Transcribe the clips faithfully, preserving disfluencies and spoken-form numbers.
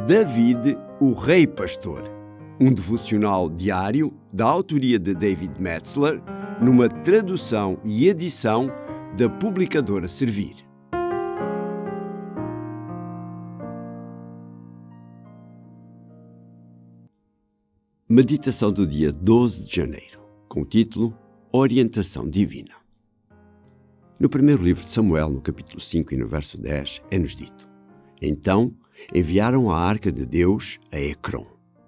David, o Rei Pastor, um devocional diário da autoria de David Metzler, numa tradução e edição da publicadora Servir. Meditação do dia doze de janeiro, com o título Orientação Divina. No primeiro livro de Samuel, no capítulo cinco e no verso dez, é-nos dito: Então enviaram a arca de Deus a Ecrom.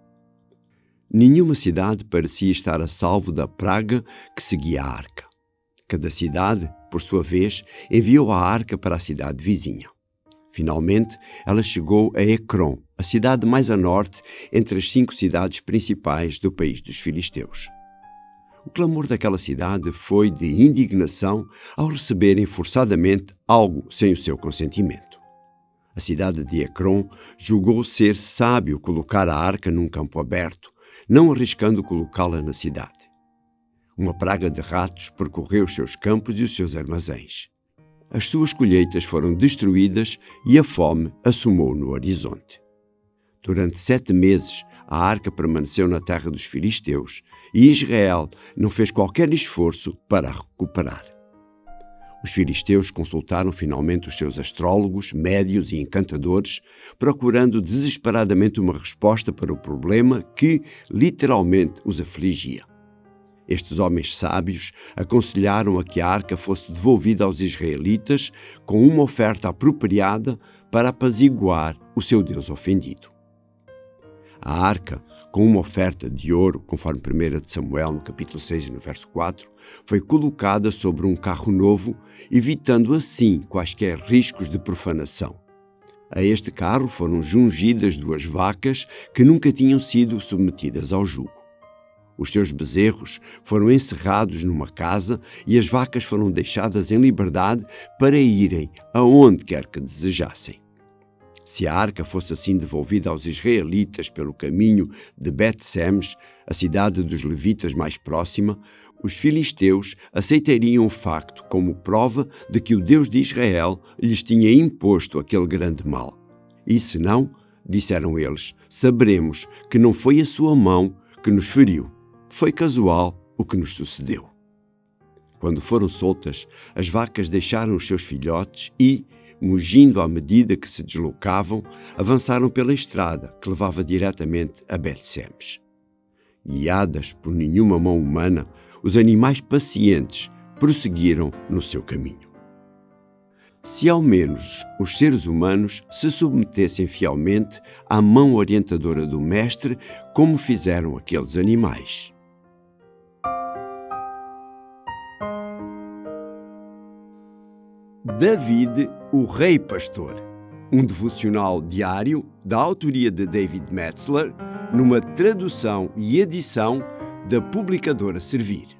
Nenhuma cidade parecia estar a salvo da praga que seguia a arca. Cada cidade, por sua vez, enviou a arca para a cidade vizinha. Finalmente, ela chegou a Ecrom, a cidade mais a norte entre as cinco cidades principais do país dos filisteus. O clamor daquela cidade foi de indignação ao receberem forçadamente algo sem o seu consentimento. A cidade de Ecrom julgou ser sábio colocar a arca num campo aberto, não arriscando colocá-la na cidade. Uma praga de ratos percorreu os seus campos e os seus armazéns. As suas colheitas foram destruídas e a fome assomou no horizonte. Durante sete meses, a arca permaneceu na terra dos filisteus e Israel não fez qualquer esforço para a recuperar. Os filisteus consultaram finalmente os seus astrólogos, médios e encantadores, procurando desesperadamente uma resposta para o problema que, literalmente, os afligia. Estes homens sábios aconselharam a que a arca fosse devolvida aos israelitas com uma oferta apropriada para apaziguar o seu Deus ofendido. A arca, com uma oferta de ouro, conforme primeiro de Samuel, no capítulo seis e no verso quatro, foi colocada sobre um carro novo, evitando assim quaisquer riscos de profanação. A este carro foram jungidas duas vacas que nunca tinham sido submetidas ao jugo. Os seus bezerros foram encerrados numa casa e as vacas foram deixadas em liberdade para irem aonde quer que desejassem. Se a arca fosse assim devolvida aos israelitas pelo caminho de Bet-Semes, a cidade dos levitas mais próxima, os filisteus aceitariam o facto como prova de que o Deus de Israel lhes tinha imposto aquele grande mal. E se não, disseram eles, saberemos que não foi a sua mão que nos feriu, foi casual o que nos sucedeu. Quando foram soltas, as vacas deixaram os seus filhotes e, mugindo à medida que se deslocavam, avançaram pela estrada que levava diretamente a Bet-Semes. Guiadas por nenhuma mão humana, os animais pacientes prosseguiram no seu caminho. Se ao menos os seres humanos se submetessem fielmente à mão orientadora do Mestre, como fizeram aqueles animais. David, o Rei Pastor, um devocional diário da autoria de David Metzler, numa tradução e edição da publicadora Servir.